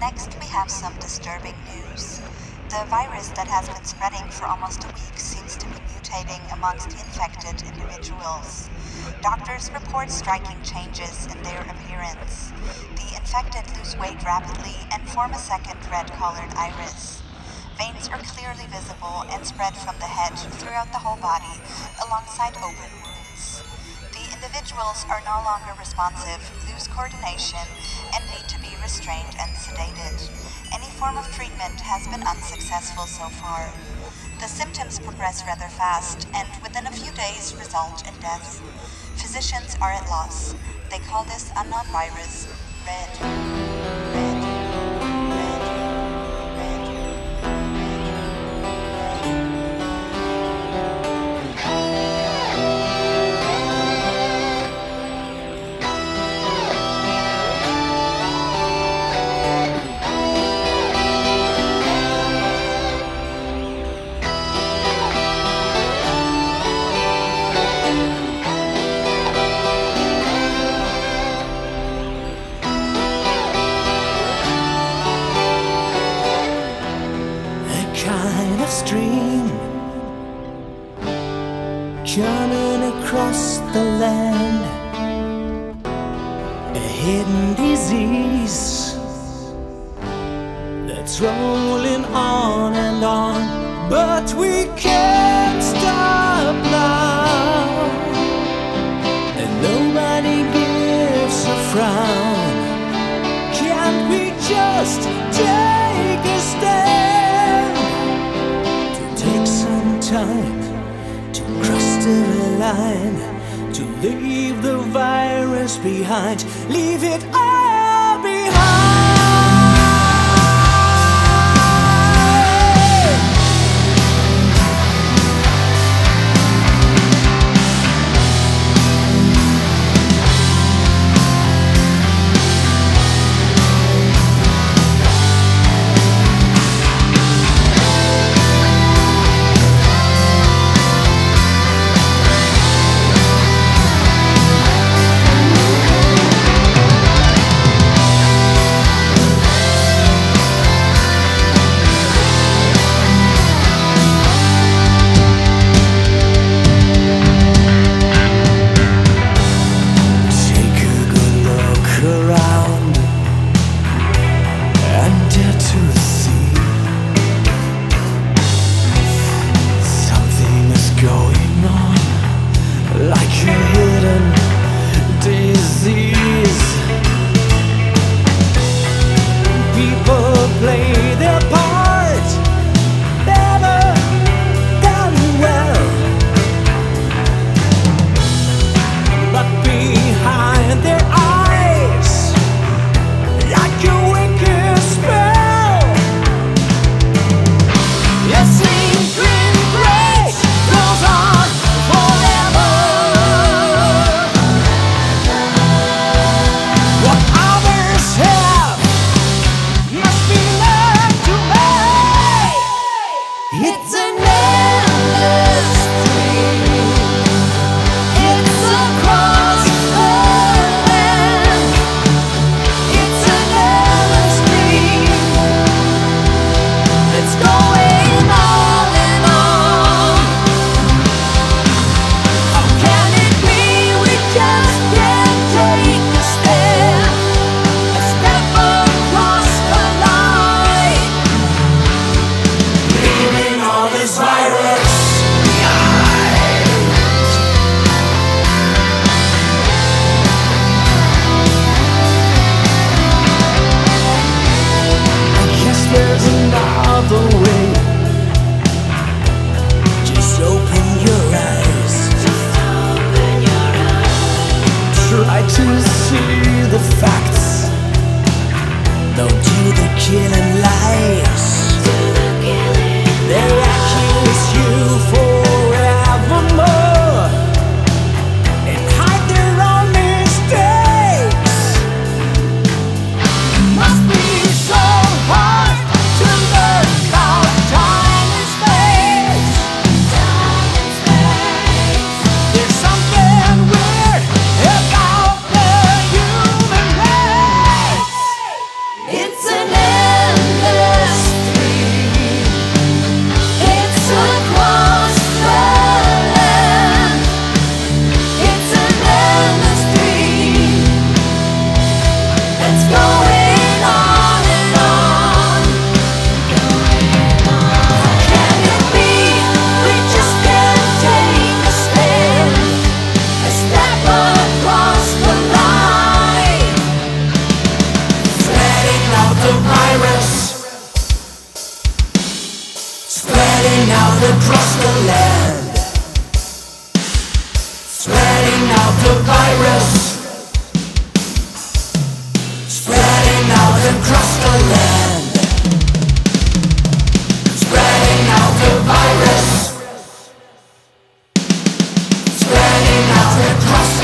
Next, we have some disturbing news. The virus that has been spreading for almost a week seems to be mutating amongst infected individuals. Doctors report striking changes in their appearance. The infected lose weight rapidly and form a second red-colored iris. Veins are clearly visible and spread from the head throughout the whole body, alongside open wounds. The individuals are no longer responsive, lose coordination, and need to be restrained and sedated. Any form of treatment has been unsuccessful so far. The symptoms progress rather fast and within a few days result in death. Physicians are at loss. They call this unknown virus red. Red. Kind of stream coming across the land, a hidden disease that's rolling on and on, but we can't stop now, and nobody gives a frown. Can't we just take a stand? Time to cross the line, to leave the virus behind, leave it all behind. Try to see the facts, don't do the killing lies. They'll accuse you forevermore and hide their own mistakes. It must be so hard to learn about time and space. There's something weird about the human race. It's an the virus, spreading out across the land, spreading out the virus, spreading out across the